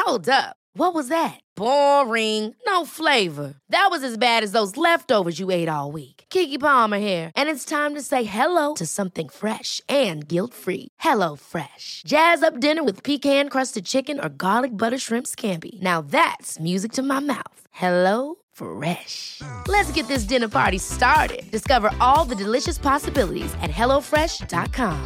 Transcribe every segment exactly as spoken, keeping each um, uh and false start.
Hold up. What was that? Boring. No flavor. That was as bad as those leftovers you ate all week. Keke Palmer here, and it's time to say hello to something fresh and guilt-free. Hello Fresh. Jazz up dinner with pecan-crusted chicken or garlic butter shrimp scampi. Now that's music to my mouth. Hello Fresh. Let's get this dinner party started. Discover all the delicious possibilities at hello fresh dot com.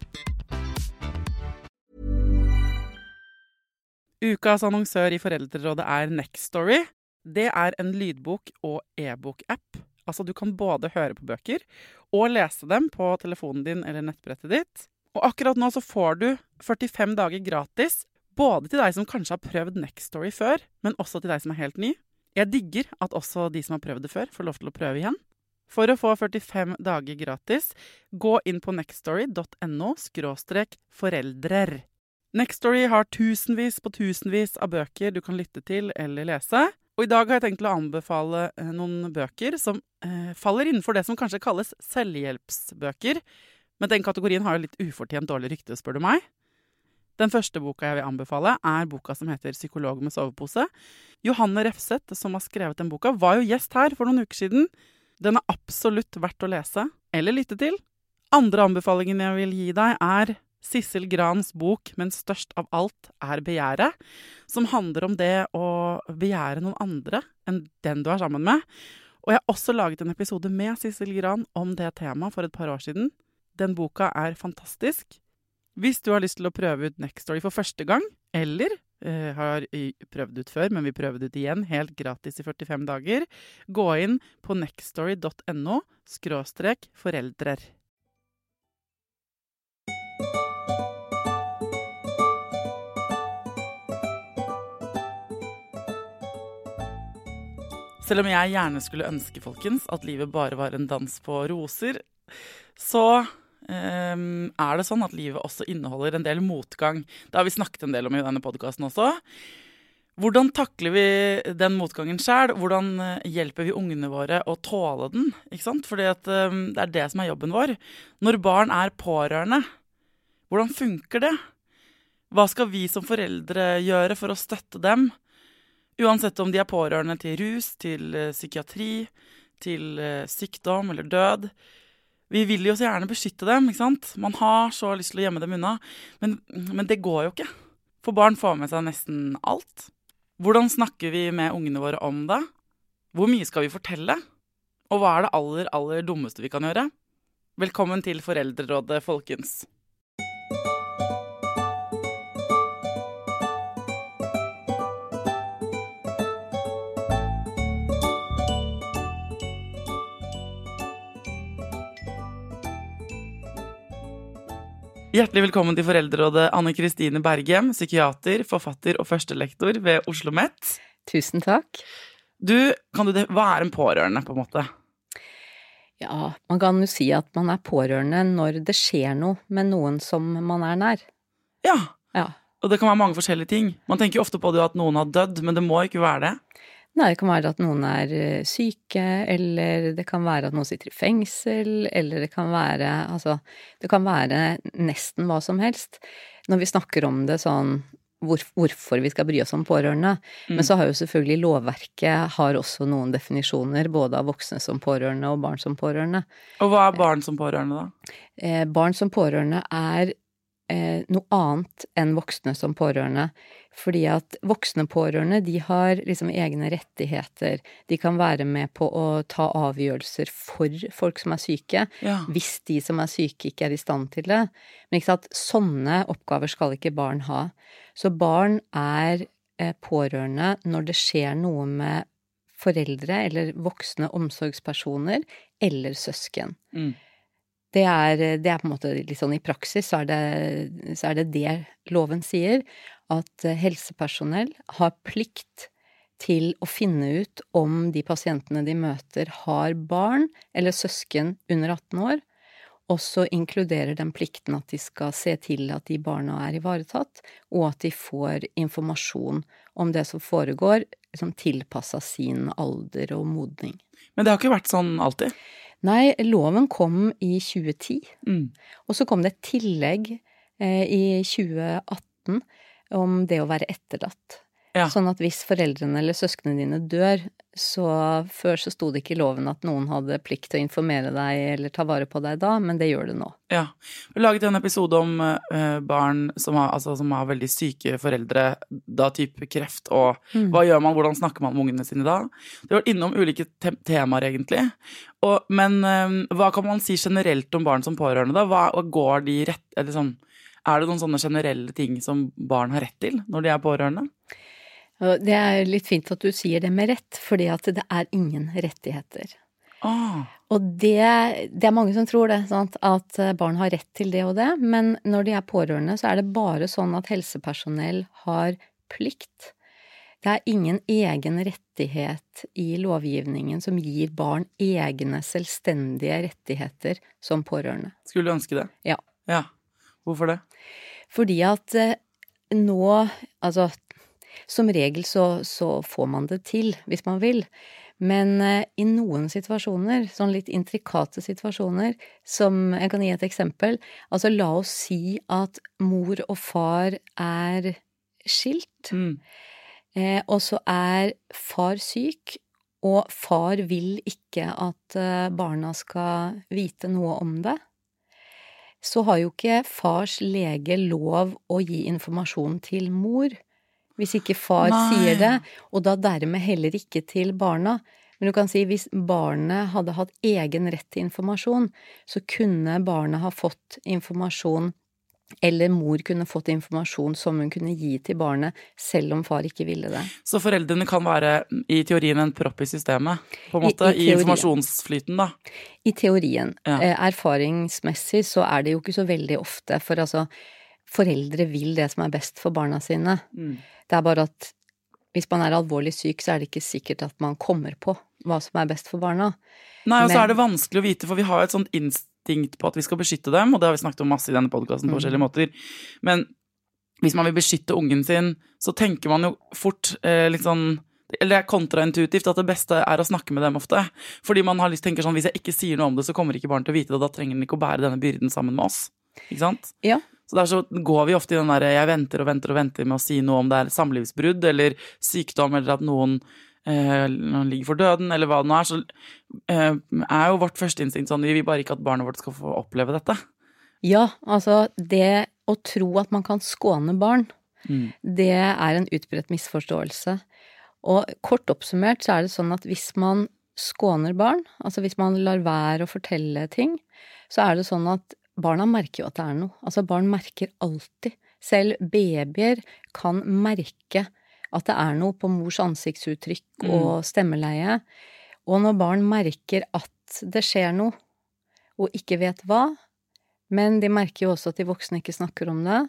Ukas annonsør i Foreldrerådet er Nextory. Det er en lydbok- og e-bok-app. Altså du kan både høre på bøker og lese dem på telefonen din eller nettbrettet ditt. Og akkurat nå så får du førtifem dager gratis, både til deg som kanskje har prøvd Nextory før, men også til deg som er helt ny. Jeg digger at også de som har prøvd det før får lov til å prøve igjen. For å få førtifem dager gratis, gå inn på nextory dot no skråstrek foreldrer. Nextory har tusenvis på tusenvis av bøker du kan lytte til eller lese. Og i dag har jeg tenkt å anbefale eh, noen bøker som eh, faller innenfor det som kanskje kalles selvhjelpsbøker. Men den kategorien har jo litt ufortjent dårlig rykte, spør du meg. Den første boka jeg vil anbefale er boka som heter Psykolog med sovepose. Johanne Refseth, som har skrevet den boka, var jo gjest her for noen uker siden. Den er absolutt verdt å lese eller lytte til. Andre anbefalingen jeg vil gi deg er Sissel Grans bok, men størst av alt er begjæret, som handler om det å begjære noen andre enn den du er sammen med. Og jeg har også laget en episode med Sissel Gran om det temaet for et par år siden. Den boka er fantastisk. Hvis du har lyst til å prøve ut Nextory for første gang, eller eh, har prøvd ut før, men vil prøve det ut igjen, helt gratis i førtifem dager, gå inn på nextory dot no skråstrek foreldrer. Selv om jeg gjerne skulle ønske, folkens, at livet bare var en dans på roser, så um, er det sånn at livet også inneholder en del motgang. Det har vi snakket en del om i denne podcasten også. Hvordan takler vi den motgangen selv? Hvordan hjelper vi ungene våre å tåle den? Ikke sant? Fordi at, um, det er det som er jobben vår. Når barn er pårørende, hvordan funker det? Hva skal vi som foreldre gjøre for å støtte dem? Uansett om de er pårørende til rus, til uh, psykiatri, til uh, sykdom eller død. Vi vil jo så gjerne beskytte dem, ikke sant? Man har så lyst til å gjemme dem unna, men, men det går jo ikke. For barn får med seg nesten alt. Hvordan snakker vi med ungene våre om det? Hvor mye skal vi fortelle? Og hva er det aller, aller dummeste vi kan gjøre? Velkommen til Foreldrerådet, folkens. Hjertelig velkommen til Foreldrerådet, Anne-Kristine Berghem, psykiater, forfatter og førstelektor ved Oslo Met. Tusen takk. Du, kan du, hva er en pårørende på en måte? Ja, man kan jo si at man er pårørende når det skjer noe med noen som man er nær. Ja, ja. Og det kan være mange forskjellige ting. Man tenker jo ofte på det at noen har dødd, men det må ikke være det. Nei, det kan være at noen er syke, eller det kan være at noen sitter i fengsel, eller det kan være, altså, det kan være nesten hva som helst. Når vi snakker om det sånn, hvor, hvorfor vi skal bry oss om pårørende. Mm. Men så har jo selvfølgelig lovverket har også noen definisjoner, både av voksne som pårørende og barn som pårørende. Og hva er barn som pårørende da? Eh, barn som pårørende er eh, noe annet enn voksne som pårørende. Fordi at voksne pårørende, de har liksom egne rettigheter. De kan være med på å ta avgjørelser for folk som er syke, ja. Hvis de som er syke ikke er i stand til det. Men ikke sant, sånne oppgaver skal ikke barn ha. Så barn er eh, pårørende når det skjer noe med foreldre eller voksne omsorgspersoner eller søsken. Mm. Det er, det er på en måte litt sånn i praksis, så er det, så er det det loven sier, at helsepersonell har plikt til å finne ut om de pasientene de møter har barn eller søsken under atten år, og så inkluderer den plikten at de skal se til at de barna er ivaretatt, og at de får informasjon om det som foregår, som tilpasset sin alder og modning. Men det har ikke vært sånn alltid? Nei, loven kom i tjue ti, mm. og så kom det et tillegg eh, i tjue atten om det å være etterlatt. Ja. Sånn at hvis foreldrene eller søskene dine dør, så før så sto det ikke i loven at noen hadde plikt til å informere deg eller ta vare på deg da, men det gjør det nå. Ja. Vi laget en episode om uh, barn som har, altså, som har veldig syke foreldre, da type kreft, og mm. hva gjør man, hvordan snakker man med ungene sine da? Det har vært innom ulike te temaer egentlig, og, men uh, hva kan man si generelt om barn som pårørende da? Hva, hva går de rett, eller sånn, er det noen sånne generelle ting som barn har rett til når de er pårørende? Det er litt fint at du sier det med rett, fordi at det er ingen rettigheter. Ah. Og det, det er mange som tror det, sant? At barn har rett til det og det, men når de er pårørende så er det bare sånn at helsepersonell har plikt. Det er ingen egen rettighet i lovgivningen som gir barn egne selvstendige rettigheter som pårørende. Skulle du ønske det? Ja. Ja. Hvorfor det? Fordi at nå, altså som regel så, så får man det til, hvis man vil. Men eh, i noen situasjoner, sånn litt intrikate situasjoner, som jeg kan gi et eksempel, altså la oss si at mor og far er skilt, Mm. eh, og så er far syk, og far vil ikke at eh, barna skal vite noe om det. Så har jo ikke fars lege lov å gi informasjon til mor, hvis ikke far Nei. sier det, og da dermed heller ikke til barna. Men du kan si, hvis barnet hadde hatt egen rett til informasjon, så kunne barnet ha fått informasjon, eller mor kunne fått informasjon som hun kunne gi til barnet, selv om far ikke ville det. Så foreldrene kan være i teorien en propp i systemet, på en måte, i, i, i informasjonsflyten da? I teorien. Ja. Erfaringsmessig så er det jo ikke så veldig ofte, for altså, foreldre vil det som er best for barna sine. Mm. Det er bare at hvis man er alvorlig syk, så er det ikke sikkert at man kommer på hva som er best for barna. Nei, og så Men, er det vanskelig å vite, for vi har et sånt instinkt på at vi skal beskytte dem, og det har vi snakket om masse i denne podcasten på forskjellige måter. Men hvis man vil beskytte ungen sin, så tenker man jo fort eh, litt sånn, eller det er kontraintuitivt at det beste er å snakke med dem ofte. Fordi man har lyst til å tenke sånn, hvis jeg ikke sier noe om det, så kommer ikke barn til å vite det, og da trenger den ikke å bære denne byrden sammen med oss. Ikke sant? Ja. Så der så går vi ofte i den der, jeg venter og venter og venter med å si noe om det er samlivsbrudd, eller sykdom, eller at noen eh, ligger for døden, eller hva det nå er, så eh, er jo vårt første instinkt sånn, vi vil bare ikke at barnet vårt skal få oppleve dette. Ja, altså det å tro at man kan skåne barn, mm. det er en utbredt misforståelse. Og kort oppsummert så er det sånn at hvis man skåner barn, altså hvis man lar være å fortelle ting, så er det sånn at barna merker jo at det er noe. Altså barn merker alltid. Selv babyer kan merke at det er noe på mors ansiktsuttrykk og mm. stemmeleie. Og når barn merker at det skjer noe, og ikke vet hva, men de merker jo også at de voksne ikke snakker om det,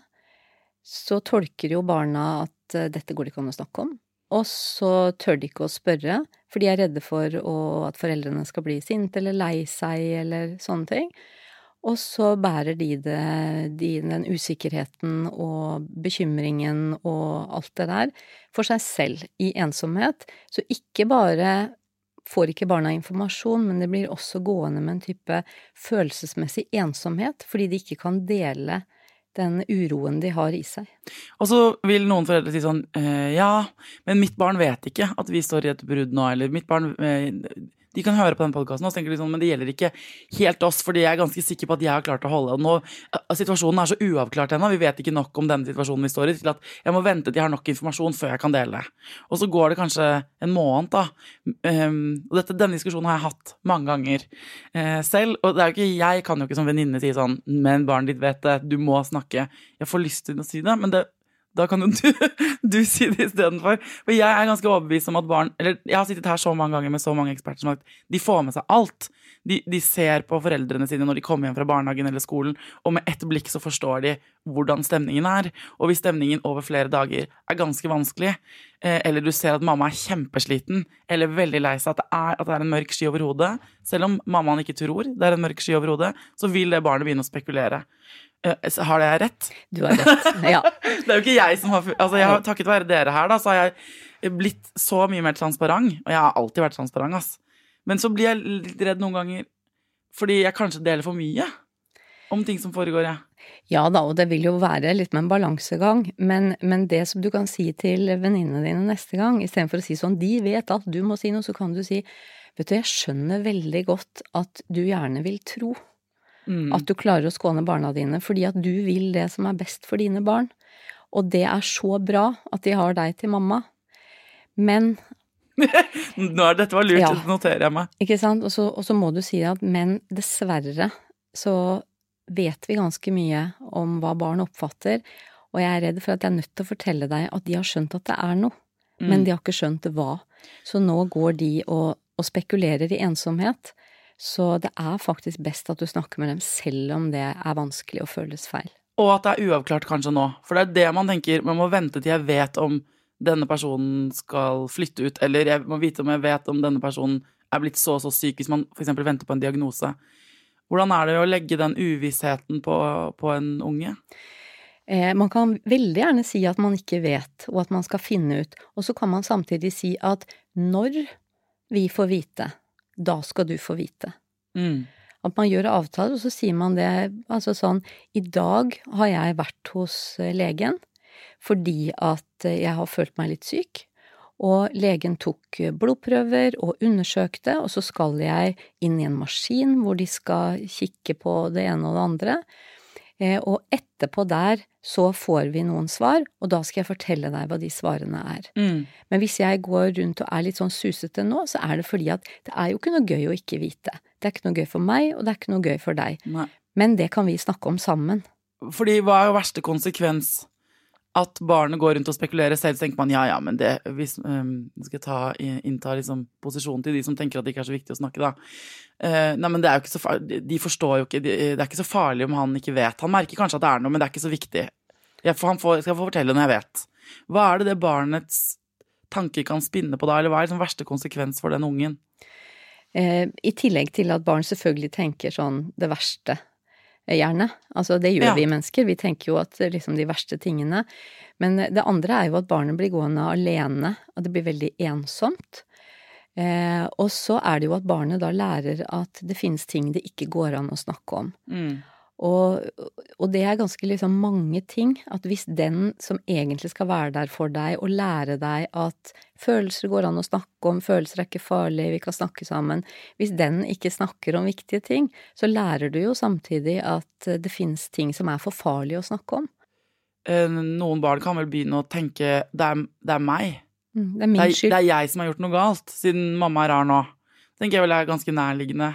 så tolker jo barna at dette går det ikke an å snakke om. Og så tør de ikke å spørre, for de er redde for å, at foreldrene skal bli sinte eller lei seg eller sånne ting. Og så bærer de, det, de den usikkerheten og bekymringen og alt det der for seg selv i ensomhet. Så ikke bare får ikke barna informasjon, men det blir også gående med en type følelsesmessig ensomhet, fordi de ikke kan dele den uroen de har i seg. Og så vil noen foreldre si sånn, eh, ja, men mitt barn vet ikke at vi står i et brudd nå, eller mitt barn... Eh, de kan høre på den podcasten og så tenker de sånn, men det gjelder ikke helt oss, fordi jeg er ganske sikker på at jeg har klart å holde. Og nå, situasjonen er så uavklart ennå, vi vet ikke nok om denne situasjonen vi står i, til at jeg må vente til jeg har nok informasjon før jeg kan dele. Og så går det kanskje en måned da. Um, og dette, denne diskusjonen har jeg hatt mange ganger uh, selv, og det er jo ikke, jeg kan jo ikke som venninne si sånn, men barn ditt vet det, du må snakke. Jeg får lyst til å si det, men det da kan jo du, du si det i stedet for. For jeg er ganske overbevist om at barn, eller jeg har sittet her så mange ganger med så mange eksperter som at de får med seg alt. De, de ser på foreldrene sine når de kommer hjem fra barnehagen eller skolen, og med ett blikk så forstår de hvordan stemningen er. Og hvis stemningen over flere dager er ganske vanskelig, eh, eller du ser at mamma er kjempesliten, eller veldig lei seg at det er, at det er en mørk sky over hodet, selv om mammaen ikke tror det er en mørk sky over hodet, så vil det barnet begynne å spekulere. Har det jeg rett? Du har rett, ja. Det er jo ikke jeg som har... Altså, jeg har takket være dere her, da, så har jeg blitt så mye mer transparent, og jeg har alltid vært transparent, ass. Men så blir jeg litt redd noen ganger, fordi jeg kanskje deler for mye om ting som foregår, ja. Ja da, og det vil jo være litt med en balansegang, men, men det som du kan si til venninnene dine neste gang, i stedet for å si sånn, de vet at du må si noe, så kan du si, vet du, jeg skjønner veldig godt at du gjerne vil tro mm. at du klarer å skåne barna dine, fordi at du vil det som er best for dine barn, og det er så bra at de har deg til mamma, men... Nå er dette var lurt, ja, noterer jeg meg. Ikke sant, og så, og så må du si at, men dessverre så vet vi ganske mye om hva barn oppfatter, og jeg er redd for at jeg er nødt til å fortelle deg at de har skjønt at det er noe, mm. men de har ikke skjønt hva. Så nå går de og, og spekulerer i ensomhet, så det er faktisk best at du snakker med dem selv om det er vanskelig og føles feil. Og at det er uavklart kanskje nå, for det er det man tenker, man må vente til jeg vet om denne personen skal flytte ut, eller jeg må vite om jeg vet om denne personen er blitt så så syk hvis man for eksempel venter på en diagnose. Hvordan er det å legge den uvissheten på, på en unge? Eh, man kan veldig gjerne si at man ikke vet, og at man skal finne ut. Og så kan man samtidig si at når vi får vite, da skal du få vite. Mm. At man gjør avtaler, og så sier man det, altså sånn, i dag har jeg vært hos legen, fordi at jeg har følt meg litt syk. Og legen tok blodprøver og undersøkte, og så skal jeg inn i en maskin hvor de skal kikke på det ene og det andre. Eh, og etterpå der så får vi noen svar, og da skal jeg fortelle deg hva de svarene er. Mm. Men hvis jeg går rundt og er litt sånn susete nå, så er det fordi at det er jo ikke noe gøy å ikke vite. Det er ikke noe gøy for meg, og det er ikke noe gøy for deg. Nei. Men det kan vi snakke om sammen. Fordi hva er jo verste konsekvens? At barnet går rundt og spekulerer selv, så tenker man, ja, ja, men det, hvis um, skal ta, innta liksom, posisjon til de som tenker at det ikke er så viktig å snakke, da. Uh, nei, men det er jo ikke så farlig, de forstår jo ikke, de, det er ikke så farlig om han ikke vet. Han merker kanskje at det er noe, men det er ikke så viktig. Jeg, får, han får, skal få fortelle når jeg vet. Hva er det det barnets tanker kan spinne på da, eller hva er liksom verste konsekvens for den ungen? Uh, I tillegg til at barn selvfølgelig tenker sånn det verste, gjerne. Altså det gjør ja. vi mennesker, vi tenker jo at liksom de verste tingene, men det andre er jo at barnet blir gående alene, og det blir veldig ensomt. Eh, og så er det jo at barnet da lærer at det finnes ting det ikke går an å snakke om. Mm. Og, og det er ganske liksom mange ting, at hvis den som egentlig skal være der for deg og lære deg at følelser går an å snakke om, følelser er ikke farlige, vi kan snakke sammen, hvis den ikke snakker om viktige ting, så lærer du jo samtidig at det finnes ting som er for farlige å snakke om. Noen barn kan vel begynne å tenke, det er, det er meg. Mm, det er min skyld. Det er, det er jeg som har gjort noe galt, siden mamma er rar nå. Tenker jeg vel er ganske nærliggende.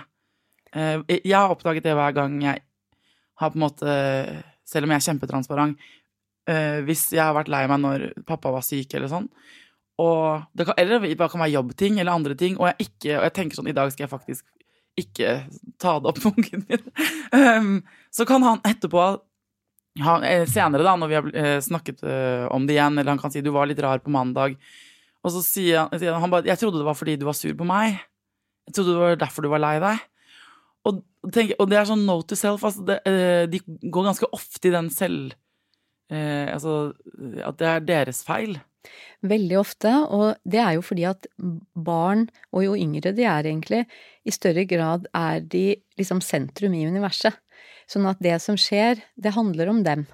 Jeg har oppdaget det hver gang jeg har på en måte, selv om jeg er kjempetransparent, øh, hvis jeg har vært lei meg når pappa var syk eller sånn, og det kan, eller det kan være jobbting eller andre ting, og jeg, ikke, og jeg tenker sånn, i dag skal jeg faktisk ikke ta det opp med ungen min. um, så kan han etterpå, han, senere da, når vi har uh, snakket uh, om det igjen, eller han kan si, du var litt rar på mandag, og så sier han, sier han bare, jeg trodde det var fordi du var sur på meg, jeg trodde det var derfor du var lei deg. Og, tenk, og det er sånn note to self, altså det, eh, de går ganske ofte i den selv, eh, altså at det er deres feil. Veldig ofte, og det er jo fordi at barn, og jo yngre de er egentlig, i større grad er de liksom sentrum i universet. Sånn at det som skjer, det handler om dem.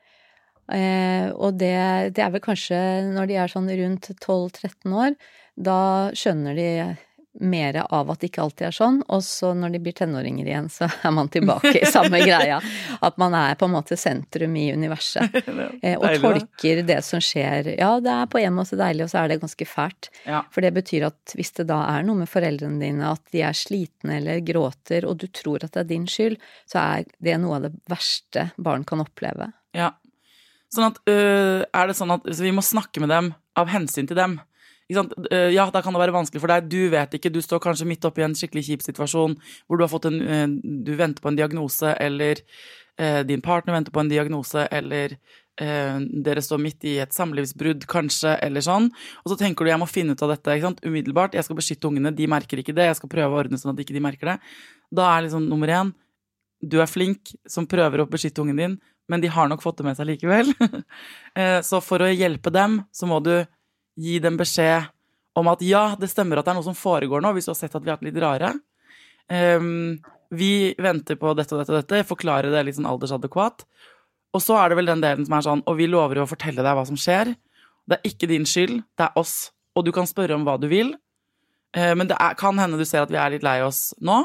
Eh, og det, det er vel kanskje når de er sånn rundt tolv tretten år, da skjønner de mer av at det ikke alltid er sånn, og så når de blir tenåringer igjen, så er man tilbake i samme greia, at man er på en måte sentrum i universet, eh, og tolker det som skjer. Ja, det er på en måte deilig, og så er det ganske fælt. Ja. For det betyr at hvis det da er noe med foreldrene dine, at de er slitne eller gråter, og du tror at det er din skyld, så er det noe av det verste barn kan oppleve. Ja, sånn at, øh, er det sånn at vi må snakke med dem av hensyn til dem. Ja, da kan det være vanskelig for deg. Du vet ikke, du står kanskje midt oppe i en skikkelig kjip situasjon hvor du har fått en, du venter på en diagnose, eller eh, din partner venter på en diagnose, eller eh, dere står midt i et samlivsbrudd kanskje, eller sånn. Og så tenker du, jeg må finne ut av dette, ikke sant? Umiddelbart, jeg skal beskytte ungene, de merker ikke det, jeg skal prøve å ordne sånn at ikke de merker det. Da er liksom nummer én, du er flink som prøver å beskytte ungen din, men de har nok fått det med seg likevel. eh, så for å hjelpe dem, så må du gi dem beskjed om at ja, det stemmer at det er noe som foregår nå, hvis du har sett at vi har vært litt rare. Um, vi venter på dette og dette og dette, forklare det litt sånn aldersadekvat, Og så er det vel den delen som er sånn, og vi lover jo å fortelle deg hva som skjer. Det er ikke din skyld, det er oss. Og du kan spørre om hva du vil. Eh, men det er, kan hende du ser at vi er litt lei oss nå.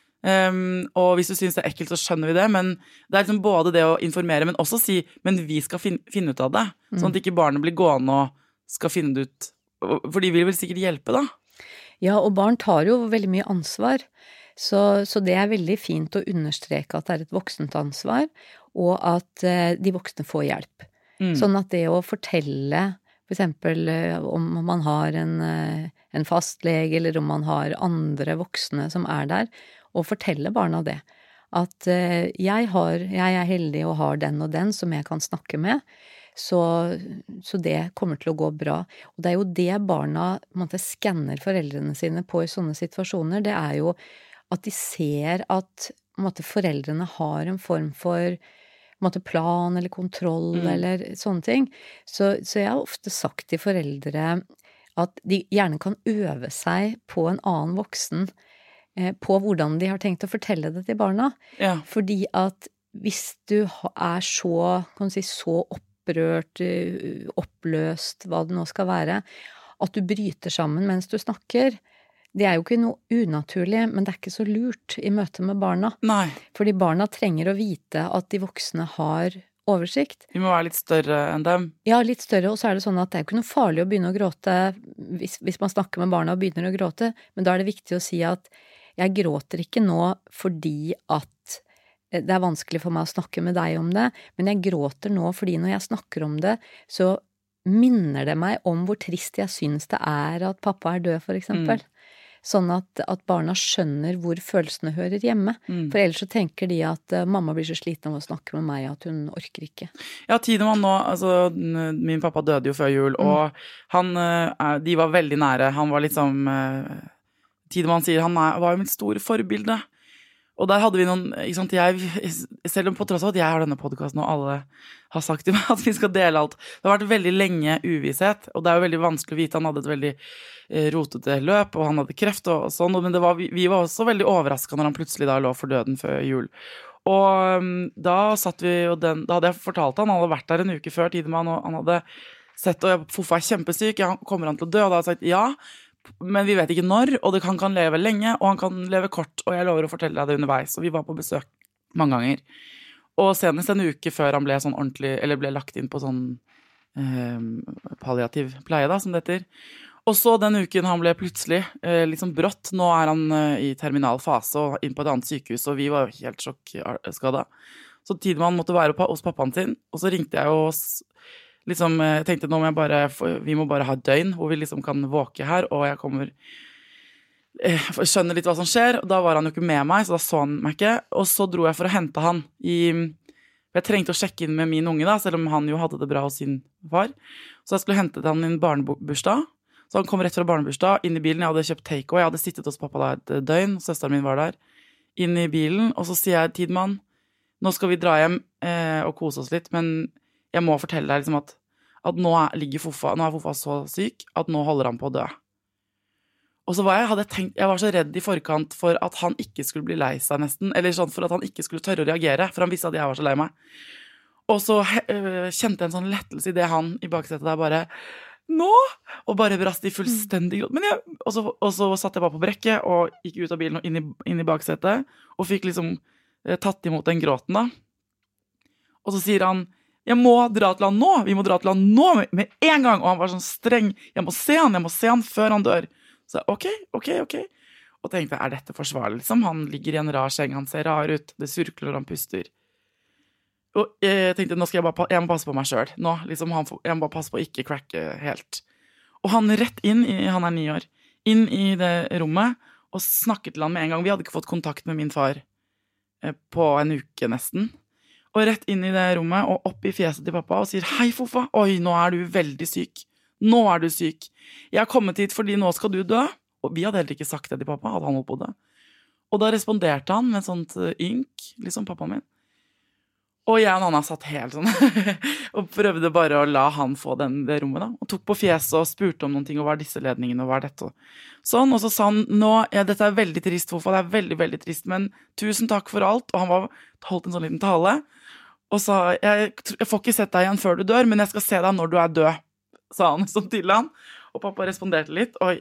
Um, og hvis du synes det er ekkelt, så skjønner vi det. Men det er liksom både det å informere, men også si, men vi skal fin- finne ut av det. Mm. Sånn at ikke barnet blir gående og skal finne det ut. For de vil vel sikkert hjelpe da. Ja, og barn tar jo veldig mye ansvar. Så, så det er veldig fint å understreke at det er et voksent ansvar, og at eh, de voksne får hjelp. Mm. Sånn at det å fortelle, for eksempel eh, om man har en, eh, en fastlege, eller om man har andre voksne som er der, og fortelle barna det. At eh, jeg, har, jeg er heldig og har den og den som jeg kan snakke med, så, så det kommer til å gå bra. Og det er jo det barna på en måte skanner foreldrene sine på i sånne situasjoner, det er jo at de ser at på en måte, foreldrene har en form for på en måte, plan eller kontroll mm. eller sånne ting. Så, så jeg har ofte sagt til foreldre at de gjerne kan øve seg på en annen voksen, eh, på hvordan de har tenkt å fortelle det til barna. Ja. Fordi at hvis du er så, kan du si, så opprørt, oppløst, hva det nå skal være, at du bryter sammen mens du snakker, det er jo ikke noe unaturlig, men det er ikke så lurt i møte med barna. Nei. Fordi barna trenger å vite at de voksne har oversikt. De må være litt større enn dem. Ja, litt større, og så er det sånn at det er jo ikke noe farlig å begynne å gråte hvis, hvis man snakker med barna og begynner å gråte, men da er det viktig å si at jeg gråter ikke nå fordi at det er vanskelig for meg å snakke med deg om det, men jeg gråter nå fordi når jeg snakker om det, så minner det meg om hvor trist jeg synes det er at pappa er død, for eksempel. Mm. Sånn at, at barna skjønner hvor følelsene hører hjemme. Mm. For ellers så tenker de at uh, mamma blir så sliten av å snakke med meg at hun orker ikke. Ja, Tidemann nå, altså min pappa døde jo før jul, mm. og han, uh, de var veldig nære. Han var liksom, uh, Tidemann sier han er, var jo mitt store forbilde. Og der hadde vi noen, ikke sant, jeg, selv om på tross av at jeg har denne podcasten og alle har sagt til meg at vi skal dele alt, det har vært veldig lenge uvisshet, og det er jo veldig vanskelig å vite, han hadde et veldig eh, rotete løp, og han hadde kreft og, og sånn, men det var, vi, vi var også veldig overrasket når han plutselig da lå for døden før jul. Og um, da satt vi, og den, da hadde jeg fortalt han, han hadde vært der en uke før Tidemann, og han hadde sett, og jeg, Foffa er kjempesyk, ja, kommer han til å dø? Og da hadde jeg sagt ja, men vi vet ikke når, og det kan, kan leve lenge, og han kan leve kort, og jeg lover å fortelle deg det underveis. Og vi var på besøk mange ganger. Og senest en uke før han ble sånn ordentlig, eller ble lagt inn på sånn eh, palliativ pleie da, som det heter. Og så den uken han ble plutselig eh, liksom brått, nå er han eh, i terminal fase og inn på et annet sykehus, og vi var jo helt sjokkskadet. Så Tidemann måtte være hos pappaen sin, og så ringte jeg og liksom, jeg tenkte nå må jeg bare, vi må bare ha et døgn hvor vi liksom kan våke her, og jeg kommer, eh, skjønner litt hva som skjer, og da var han jo ikke med meg, så da så han meg ikke, og så dro jeg for å hente han i, jeg trengte å sjekke inn med min unge da, selv om han jo hadde det bra hos sin far, så jeg skulle hente han i en barnebursdag, så han kom rett fra barnebursdag, inn i bilen, jeg hadde kjøpt take-away, jeg hadde sittet hos pappa da et døgn, søsteren min var der, inn i bilen, og så sier jeg, Tidemann, nå skal vi dra hjem eh, og kose oss litt, men jeg må fortelle deg liksom at, at nå ligger Foffa, nå er Foffa så syk, at nå holder han på å dø. Og så var jeg, hadde jeg tenkt, jeg var så redd i forkant for at han ikke skulle bli lei seg nesten, eller sånn for at han ikke skulle tørre å reagere, for han visste at jeg var så lei meg. Og så øh, kjente jeg en sånn lettelse i det han i baksetet der bare, nå! Og bare brast i fullstendig gråt. Men jeg, og, så, og så satt jeg bare på brekket, og gikk ut av bilen og inn i, inn i baksetet, og fikk liksom eh, tatt imot den gråten da. Og så sier han, jeg må dra til han nå, vi må dra til han nå med, med en gang, og han var sånn streng, jeg må se han, jeg må se han før han dør. Så jeg, ok, ok, ok. Og tenkte, er dette forsvarlig? Liksom, han ligger i en rar seng, han ser rar ut, det surkler og han puster. Og jeg tenkte, nå skal jeg bare, jeg må passe på meg selv, nå, liksom, han, jeg må bare passe på å ikke cracke helt. Og han rett inn, i, han er ni år, inn i det rommet, og snakket til han med en gang, vi hadde ikke fått kontakt med min far eh, på en uke nesten. Og rett inn i det rommet, og opp i fjeset til pappa, og sier, hei Foffa, oi, nå er du veldig syk. Nå er du syk. Jeg har kommet hit fordi nå skal du dø. Og vi hadde heller ikke sagt det til pappa, hadde han holdt på det. Og da responderte han med et sånt ynk, liksom pappaen min. Og jeg og Anna satt helt sånn, og prøvde bare å la han få den, det rommet da. Og tok på fjeset og spurte om noen ting, og hva er disse ledningene, og hva er dette? Sånn, og så sa han, nå, ja, dette er veldig trist, Foffa, det er veldig, veldig trist, men tusen takk for alt. Og han var, holdt en sånn liten tale. og sa, jeg, jeg får ikke sett deg igjen før du dør, men jeg skal se deg når du er død, sa han sånn til han. Og pappa responderte litt, og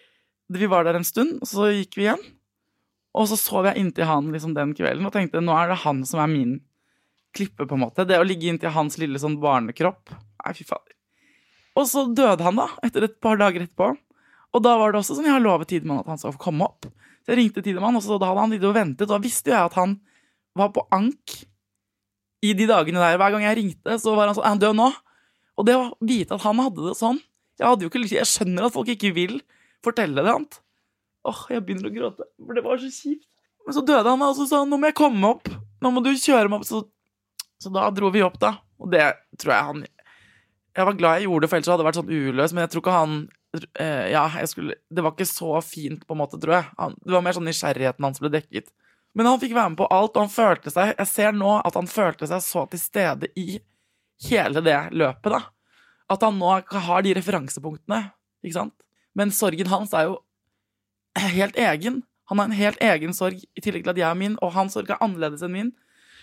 vi var der en stund, og så gikk vi igjen. Og så sov jeg inntil han liksom den kvelden, og tenkte, nå er det han som er min klippe på en måte. Det å ligge inntil hans lille sånn barnekropp, nei fy fader. Og så døde han da, etter et par dager etterpå. Og da var det også sånn, jeg har lovet Tidemann at han skal få komme opp. Så jeg ringte Tidemann, og så hadde han tidlig og ventet, og da visste jeg at han var på ank i de dagene der. Hver gang jeg ringte, så var han sånn, er han død nå? Og det å vite at han hadde det sånn, jeg hadde jo ikke lyst, jeg skjønner at folk ikke vil fortelle det annet. Åh, jeg begynner å gråte, for det var så kjipt. Men så døde han, og så sa han, nå må jeg komme opp, nå må du kjøre meg opp, så, så da dro vi opp da, og det tror jeg han, jeg var glad jeg gjorde det, for ellers hadde det vært sånn uløs, men jeg tror ikke han, eh, ja, jeg skulle, det var ikke så fint på en måte, tror jeg. Han, det var mer sånn nysgjerrigheten hans ble dekket. Men han fikk være med på alt, og han følte seg, jeg ser nå at han følte seg så til stede i hele det løpet da. At han nå har de referansepunktene, ikke sant? Men sorgen hans er jo helt egen. Han har en helt egen sorg, i tillegg til at jeg er min, og hans sorg er annerledes enn min.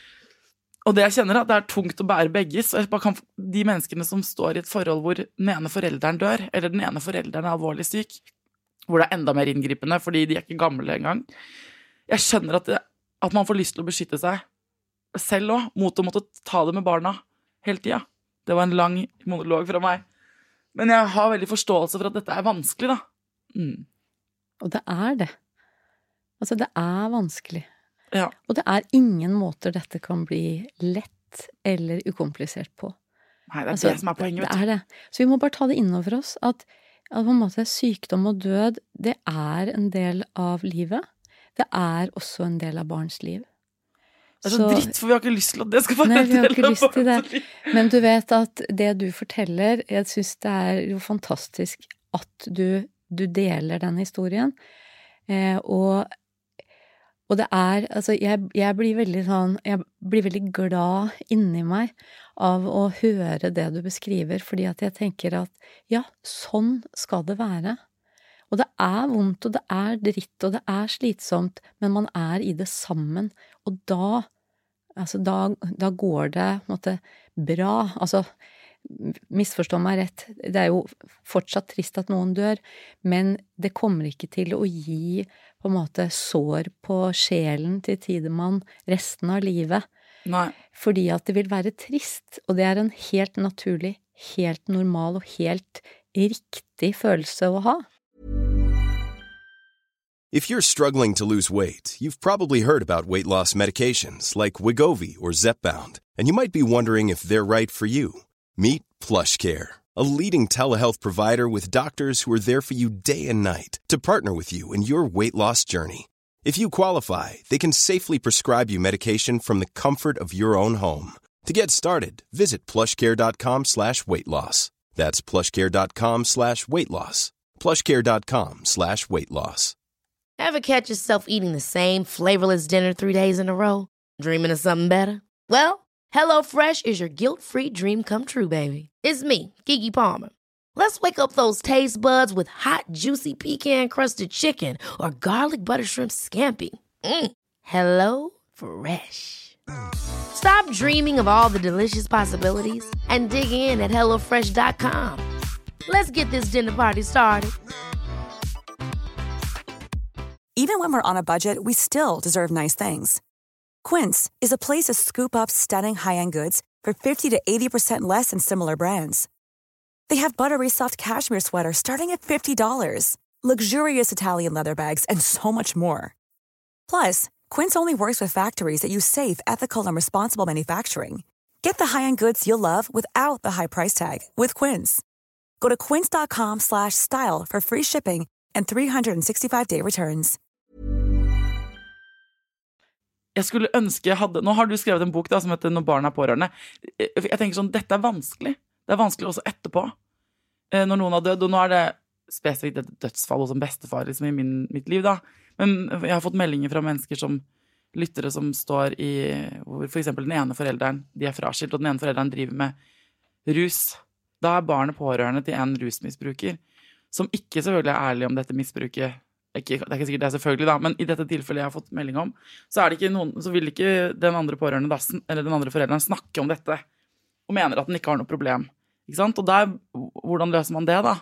Og det jeg kjenner er at det er tungt å bære begges, og jeg bare kan, de menneskene som står i et forhold hvor den ene forelderen dør, eller den ene forelderen er alvorlig syk, hvor det er enda mer inngripende, fordi de er ikke gamle engang. Jeg skjønner at, det, at man får lyst til å beskytte seg selv også, mot å måtte ta det med barna hele tiden. Det var en lang monolog fra meg. Men jeg har veldig forståelse for at dette er vanskelig, da. Mm. Og det er det. Altså, det er vanskelig. Ja. Og det er ingen måter dette kan bli lett eller ukomplisert på. Nei, det er altså, det som er poenget. Det er det. Så vi må bare ta det innover oss, at, at på en måte sykdom og død, det er en del av livet. Det er også en del av barns liv. Det er så, så dritt, for vi har ikke lyst til at det skal være nei, en del av barns liv. Nei, vi har ikke lyst til det. Men du vet at det du forteller, jeg synes det er jo fantastisk at du, du deler den historien. Eh, og Og det er, altså, jeg, jeg blir veldig sånn, jeg blir veldig glad inni meg av å høre det du beskriver, fordi at jeg tenker at, ja, sånn skal det være. Og det er vondt, og det er dritt, og det er slitsomt, men man er i det sammen, og da, altså, da, da går det, på en måte, bra. Altså, misforstå meg rett, det er jo fortsatt trist at noen dør, men det kommer ikke til å gi på en måte sår på sjelen til Tidemann resten av livet. Nei. Fordi at det vil være trist, og det er en helt naturlig, helt normal og helt riktig følelse å ha. If you're struggling to lose weight, you've probably heard about weight loss medications like Wegovy or Zepbound, and you might be wondering if they're right for you. Meet PlushCare, a leading telehealth provider with doctors who are there for you day and night to partner with you in your weight loss journey. If you qualify, they can safely prescribe you medication from the comfort of your own home. To get started, visit plushcare.com slash weight loss. That's plushcare.com slash weight loss. plushcare.com slash weight loss. Ever catch yourself eating the same flavorless dinner three days in a row? Dreaming of something better? Well, HelloFresh is your guilt-free dream come true, baby. It's me, Keke Palmer. Let's wake up those taste buds with hot, juicy pecan-crusted chicken or garlic butter shrimp scampi. Mm. Hello Fresh. Stop dreaming of all the delicious possibilities and dig in at hello fresh dot com. Let's get this dinner party started. Even when we're on a budget, we still deserve nice things. Quince is a place to scoop up stunning high-end goods for fifty to eighty percent less than similar brands. They have buttery soft cashmere sweaters starting at fifty dollars, luxurious Italian leather bags, and so much more. Plus, Quince only works with factories that use safe, ethical, and responsible manufacturing. Get the high-end goods you'll love without the high price tag with Quince. Go to quince.com slash style for free shipping and three sixty-five day returns. Jeg skulle ønske jeg hadde, nå har du skrevet en bok da, som heter Når barn er pårørende. Jeg tenker sånn, dette er vanskelig. Det er vanskelig også etterpå, når noen har dødd, og nå er det spesifikt et dødsfall hos en bestefar liksom, i min, mitt liv da. Men jeg har fått meldinger fra mennesker som lyttere som står i, hvor for eksempel den ene forelderen, de er fraskilt, og den ene forelderen driver med rus. Da er barnet pårørende til en rusmisbruker, som ikke selvfølgelig er ærlig om dette misbruket ikke, det er ikke sikkert det er selvfølgelig da, men i dette tilfellet jeg har fått melding om, så, er det ikke noen, så vil ikke den andre pårørende, da, eller den andre forelderen snakke om dette, og mener at den ikke har noe problem. Ikke sant? Og der, hvordan løser man det da?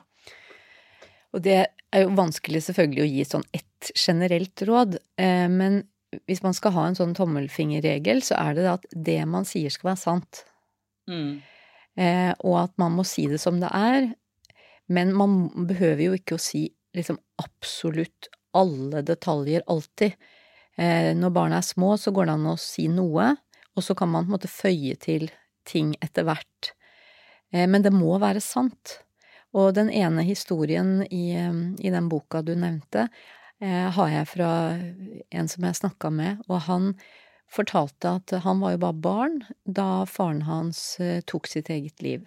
Og det er jo vanskelig selvfølgelig å gi sånn ett generelt råd, eh, men hvis man skal ha en sånn tommelfingerregel, så er det da at det man sier skal være sant. Mm. Eh, og at man må si det som det er, men man behøver jo ikke å si liksom absolutt alle detaljer alltid. Eh, når barna er små, så går det an å si noe, og så kan man på en måte føye til ting etter hvert. Eh, men det må være sant. Og den ene historien i, i den boka du nevnte, eh, har jeg fra en som jeg snakket med, og han fortalte at han var jo bare barn da faren hans eh, tok sitt eget liv.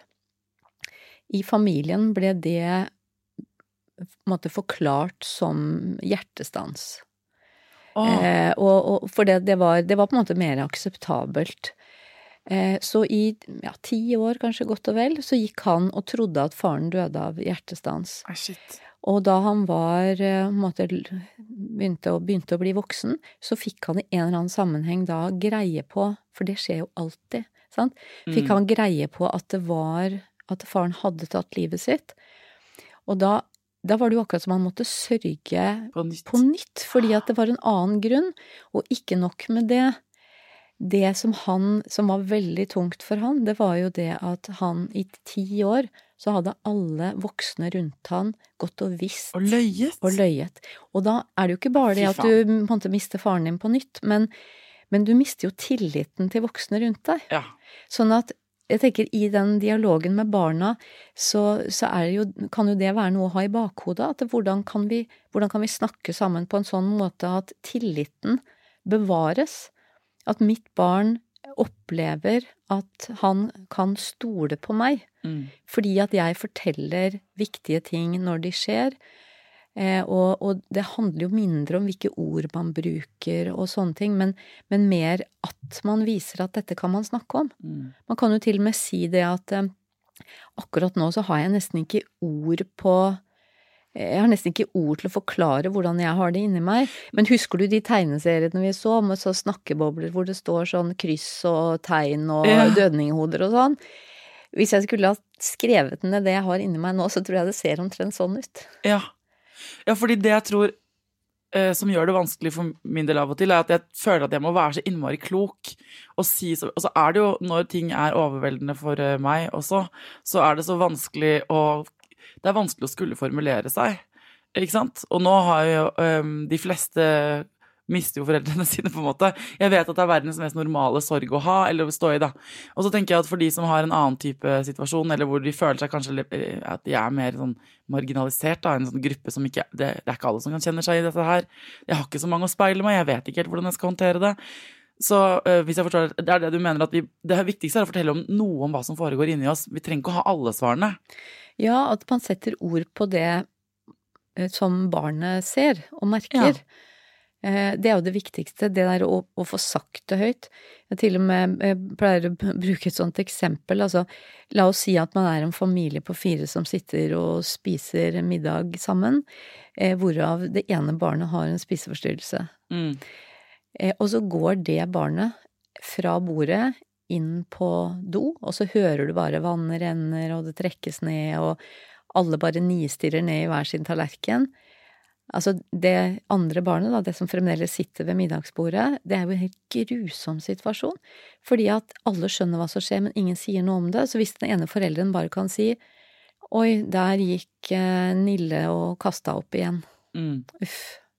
I familien ble det måtte forklart som hjertestans. Oh. Eh, og, og for det, det, var, det var på en måte mer akseptabelt. Eh, så i ja, ti år kanskje godt og vel, så gikk han og trodde at faren døde av hjertestans. Ah, shit. Og da han var, måtte, begynte, å, begynte å bli voksen, så fikk han i en eller annen sammenheng da greie på, for det skjer jo alltid, sant? Fikk Mm. han greie på at det var, at faren hadde tatt livet sitt. Og da Da var det jo akkurat som han måtte sørge På nytt. på nytt, fordi at det var en annen grunn, og ikke nok med det. Det som han, som var veldig tungt for han, det var jo det at han i ti år, så hadde alle voksne rundt han gått og visst. Og løyet. Og løyet. Og da er det jo ikke bare det Fy at faen. du måtte miste faren din på nytt, men, men du mister jo tilliten til voksne rundt deg. Ja. Sånn at jeg tenker i den dialogen med barna, så, så er det jo, kan jo det være noe å ha i bakhodet, at det, hvordan, kan vi, hvordan kan vi snakke sammen på en sånn måte at tilliten bevares, at mitt barn opplever at han kan stole på meg, Mm. fordi at jeg forteller viktige ting når de skjer, eh, og, og det handler jo mindre om hvilke ord man bruker og sånne ting, men, men mer at man viser at dette kan man snakke om. Mm. Man kan jo til og med si det at eh, akkurat nå så har jeg nesten ikke ord på Jeg har nesten ikke ord til å forklare hvordan jeg har det inni meg. Men husker du de tegneseriene vi så, med så snakkebobler hvor det står sånn kryss og tegn og Ja. dødninghoder og sånn? Hvis jeg skulle ha skrevet ned det jeg har inni meg nå, så tror jeg det ser omtrent sånn ut. Ja. Ja, fordi det jeg tror eh, som gjør det vanskelig for min del av og til, er at jeg føler at jeg må være så innmari klok, og si så, og så er det jo, når ting er overveldende for eh, meg også, så er det så vanskelig å, det er vanskelig å skulle formulere seg, ikke sant? Og nå har jo eh, de fleste mister jo foreldrene sine på en måte. Jeg vet at det er verdens mest normale sorg å ha, eller å stå i da. Og så tenker jeg at for de som har en annen type situasjon, eller hvor de føler seg kanskje at de er mer sånn marginalisert da, en sånn gruppe som ikke, det, det er ikke alle som kan kjenne seg i dette her. Jeg har ikke så mange å speile meg, jeg vet ikke helt hvordan jeg skal håndtere det. Så øh, hvis jeg forstår, det er det du mener at vi, det viktigste er å fortelle om noe om hva som foregår inni oss. Vi trenger ikke å ha alle svarene. Ja, at man setter ord på det eh, som barnet ser og merker. Ja. Det er jo det viktigste, det der å, å få sagt det høyt. Jeg til og med jeg pleier å bruke et sånt eksempel, altså la oss si at man er en familie på fire som sitter og spiser middag sammen, eh, hvorav det ene barnet har en spiseforstyrrelse. Mm. Eh, og så går det barnet fra bordet inn på do, og så hører du bare vannet renner, og det trekkes ned, og alle bare nistirrer ned i hver sin tallerken. Altså det andre barnet da, det som fremdeles sitter ved middagsbordet, det er jo en helt grusom situasjon, fordi at alle skjønner hva som skjer, men ingen sier noe om det, så hvis den ene foreldren bare kan si, oi, der gikk eh, Nille og kastet opp igjen. Mm. Uff.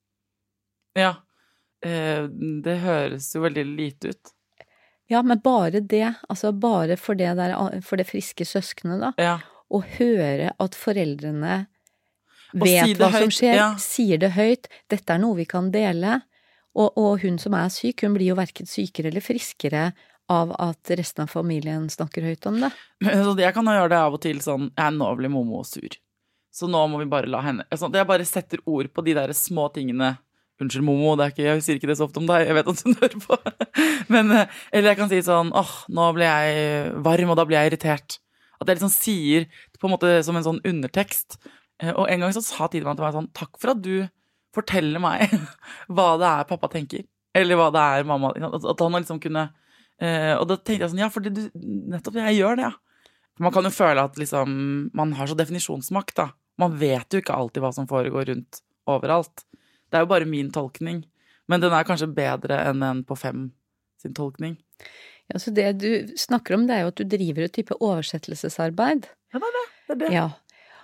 Ja, eh, det høres jo veldig lite ut. Ja, men bare det, altså bare for det der, for det friske søskene da, Ja. å høre at foreldrene Og vet si det hva som høyt, skjer, ja. sier det høyt, dette er noe vi kan dele, og, og hun som er syk, hun blir jo hverken sykere eller friskere av at resten av familien snakker høyt om det. Så jeg kan jo gjøre det av og til sånn, ja, nå blir Momo sur. Så nå må vi bare la henne, sånn, jeg bare setter ord på de der små tingene. Unnskyld Momo, det er ikke, jeg sier ikke det så ofte om deg, jeg vet at du hører på. Men, eller jeg kan si sånn, åh, nå blir jeg varm, og da blir jeg irritert. At jeg liksom sier, på en måte som en sånn undertekst. Og en gang så sa Tidemann til meg sånn, takk for at du fortelle meg hva det er pappa tenker, eller hva det er mamma, at han liksom kunne, eh, og da tenkte jeg sånn, ja, fordi du, nettopp jeg gjør det, ja. Man kan jo føle at liksom, man har så definisjonsmakt da, man vet jo ikke alltid hva som foregår rundt overalt. Det er jo bare min tolkning, men den er kanskje bedre enn den på fem sin tolkning. Ja, så det du snakker om, det er jo at du driver et type oversettelsesarbeid. Ja, det er det, det er det. Ja,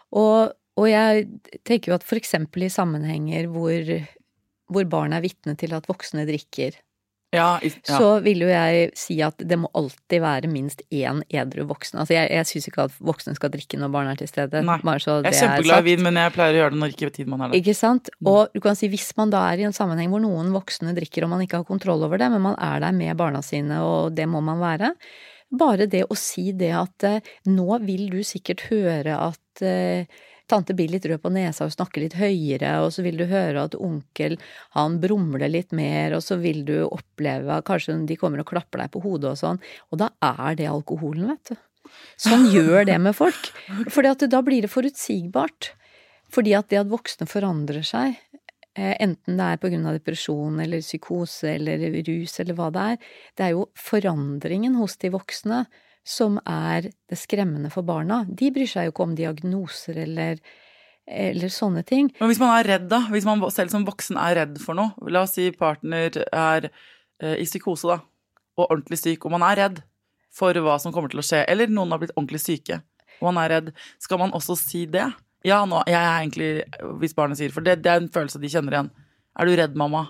og Og jeg tenker jo at for eksempel i sammenhenger hvor, hvor barn er vitne til at voksne drikker, ja, ja. så vil jo jeg si at det må alltid være minst én edru voksen. Altså jeg, jeg synes ikke at voksne skal drikke når barn er til stede. Nei, bare så jeg er det kjempeglad er i vin, men jeg pleier å gjøre det når ikke tid man er der. Ikke sant? Og du kan si hvis man da er i en sammenheng hvor noen voksne drikker og man ikke har kontroll over det, men man er der med barna sine, og det må man være. Bare det å si det at eh, nå vil du sikkert høre at eh, tante blir litt rød på nesa og snakker litt høyere, og så vil du høre at onkel, han brumler litt mer, og så vil du oppleve, kanskje de kommer og klapper deg på hodet og sånn, og da er det alkoholen, vet du. Sånn gjør det med folk, fordi at da blir det forutsigbart, fordi at det at voksne forandrer seg, enten det er på grunn av depresjon, eller psykose, eller rus, eller hva det er, det er jo forandringen hos de voksne, som er det skremmende for barna. De bryr seg jo ikke om diagnoser eller, eller sånne ting. Men hvis man er redd da, hvis man selv som voksen er redd for noe, la oss si partner er eh, i psykose da, og ordentlig syk, og man er redd for hva som kommer til å skje, eller noen har blitt ordentlig syke, og man er redd, skal man også si det? Ja, nå, jeg er egentlig, hvis barnet sier, for det, det er en følelse de kjenner igjen. Er du redd, mamma?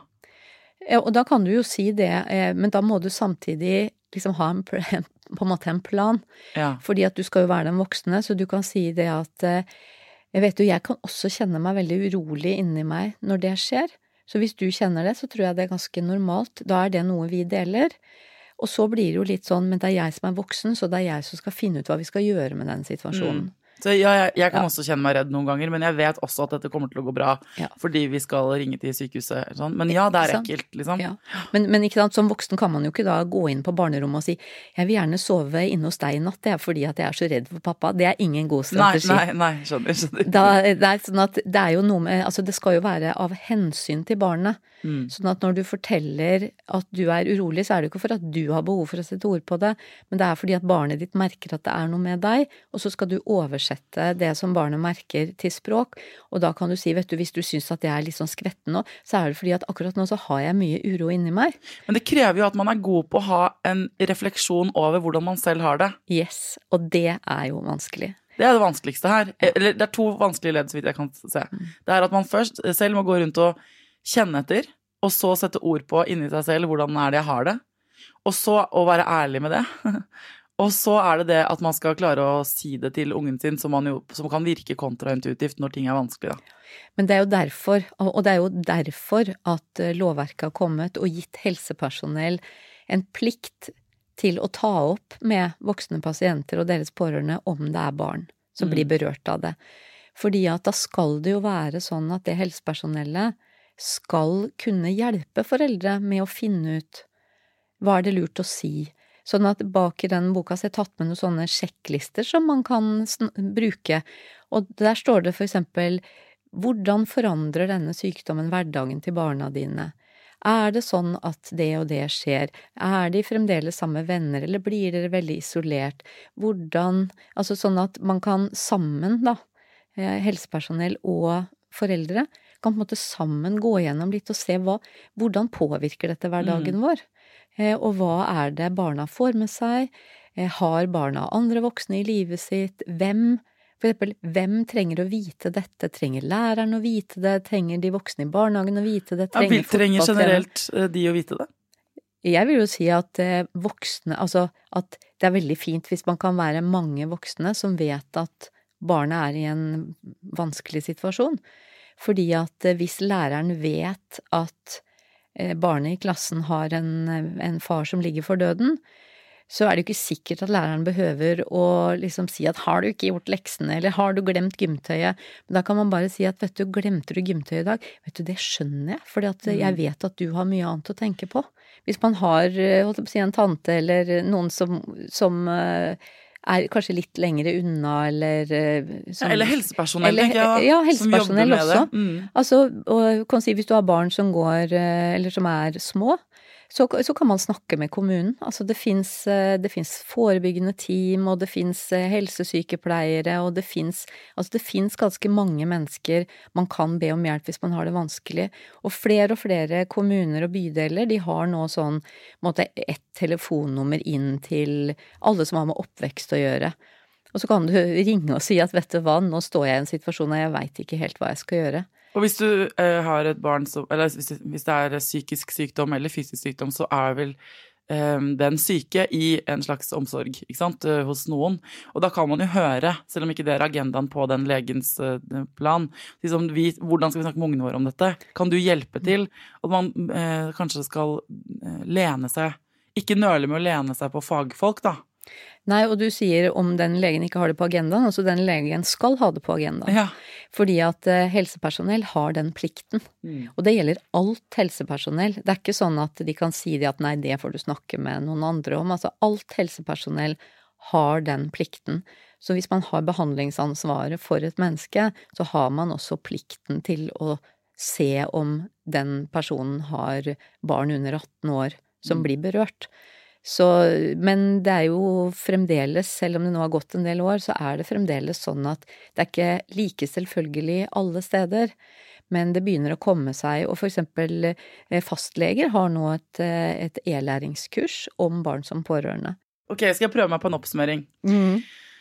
Ja, og da kan du jo si det, men da må du samtidig liksom ha en, på en måte en plan, ja. Fordi at du skal jo være den voksne, så du kan si det at, jeg vet jo, jeg kan også kjenne meg veldig urolig inni meg når det skjer, så hvis du kjenner det, så tror jeg det er ganske normalt, da er det noe vi deler, og så blir det jo litt sånn, men det er jeg som er voksen, så det er jeg som skal finne ut hva vi skal gjøre med den situasjonen. Mm. Så ja, jeg, jeg kan ja. også kjenne meg redd noen ganger, men jeg vet også at dette kommer til å gå bra, ja. Fordi vi skal ringe til sykehuset. Sånn. Men ja, det er ekkelt, liksom. Ja. Men, men ikke sant, som voksen kan man jo ikke da gå inn på barnerommet og si, jeg vil gjerne sove inne hos deg i natt, det er fordi at jeg er så redd for pappa. Det er ingen god strategi. Nei, nei, nei, skjønner, skjønner. Da, det er sånn at det er jo noe med, altså det skal jo være av hensyn til barnet. Mm. Sånn at når du forteller at du er urolig, så er det jo ikke for at du har behov for å sette ord på det, men det er fordi at barnet ditt merker at det er noe med deg, og så skal du oversette det som barnet merker til språk, og da kan du si, vet du, hvis du synes at jeg er litt sånn skvetten nå, så er det fordi at akkurat nå så har jeg mye uro inni meg. Men det krever jo at man er god på å ha en refleksjon over hvordan man selv har det. Yes, og det er jo vanskelig. Det er det vanskeligste her. Eller det er to vanskelige ledd, så vidt jeg kan se. Det er at man først selv må gå rundt og kjenne etter, og så sette ord på inni seg selv hvordan er det jeg har det, og så å være ærlig med det. Og så er det det at man skal klare å si det til ungen sin, som, man jo, som kan virke kontraintuitivt når ting er vanskelig. Da. Men det er jo derfor, og det er jo derfor at lovverket har kommet og gitt helsepersonell en plikt til å ta opp med voksne pasienter og deres pårørende om det er barn som mm. blir berørt av det. Fordi at da skal det jo være sånn at det helsepersonellet skal kunne hjelpe foreldre med å finne ut hva er det lurt å si. Sånn at bak i den boka så er jeg tatt med noen sånne sjekklister som man kan bruke. Og der står det for eksempel, hvordan forandrer denne sykdommen hverdagen til barna dine? Er det sånn at det og det skjer? Er de fremdeles samme venner, eller blir dere veldig isolert? Hvordan, altså sånn at man kan sammen da, helsepersonell og foreldre, kan på en måte sammen gå gjennom litt og se hva, hvordan påvirker dette hverdagen mm. vår? Og hva er det barna får med seg? Har barna andre voksne i livet sitt? Hvem, for eksempel, hvem trenger å vite dette? Trenger læreren å vite det? Trenger de voksne i barnehagen å vite det? Trenger, ja, trenger generelt de å vite det? Jeg vil jo si at voksne, altså at det er veldig fint hvis man kan være mange voksne som vet at barnet er i en vanskelig situasjon. Fordi at hvis læreren vet at barnet i klassen har en, en far som ligger for døden, så er det jo ikke sikkert at læreren behøver å liksom si at har du ikke gjort leksene, eller har du glemt gymtøyet? Men da kan man bare si at vet du, glemte du gymtøyet i dag? Vet du, det skjønner jeg, fordi at jeg vet at du har mye annet å tenke på. Hvis man har, holdt jeg på å si, en tante eller noen som, som er kanskje litt lengre unna, eller som, ja, Eller helsepersonell, eller, tenker jeg, ja, helsepersonell som jobber med også. det. Mm. Altså, og kan si hvis du har barn som går, eller som er små, så, så kan man snakke med kommunen. Altså det finnes, det finnes forebyggende team, og det finnes helsesykepleiere, og det finnes, altså det finnes ganske mange mennesker man kan be om hjelp hvis man har det vanskelig. Og flere og flere kommuner og bydeler, de har nå sånn, måte, et telefonnummer inn til alle som har med oppvekst å gjøre. Og så kan du ringe og si at vet du hva, nå står jeg i en situasjon og jeg vet ikke helt hva jeg skal gjøre. Og hvis du eh, har et barn som, eller hvis, hvis det er psykisk sykdom eller fysisk sykdom, så er vel eh, den syke i en slags omsorg, ikke sant, eh, hos noen. Og da kan man jo høre, selv om ikke det er agendaen på den legens eh, plan, liksom, vi, hvordan skal vi snakke med ungene våre om dette? Kan du hjelpe til? Og man eh, kanskje skal eh, lene seg, ikke nøle med å lene seg på fagfolk da. Nei, og du sier om den legen ikke har det på agendaen, altså den legen skal ha det på agendaen. Ja. Fordi at uh, helsepersonell har den plikten. Mm. Og det gjelder alt helsepersonell. Det er ikke sånn at de kan si det at nei, det får du snakke med noen andre om. Altså alt helsepersonell har den plikten. Så hvis man har behandlingsansvaret for et menneske, så har man også plikten til å se om den personen har barn under atten år som mm. blir berørt. Så, men det er jo fremdeles, selv om det nå har gått en del år, så er det fremdeles sånn at det er ikke like selvfølgelig alle steder, men det begynner å komme seg, og for eksempel fastleger har nå et, et e-læringskurs om barn som pårørende. Ok, skal jeg prøve meg på en oppsummering? Mm.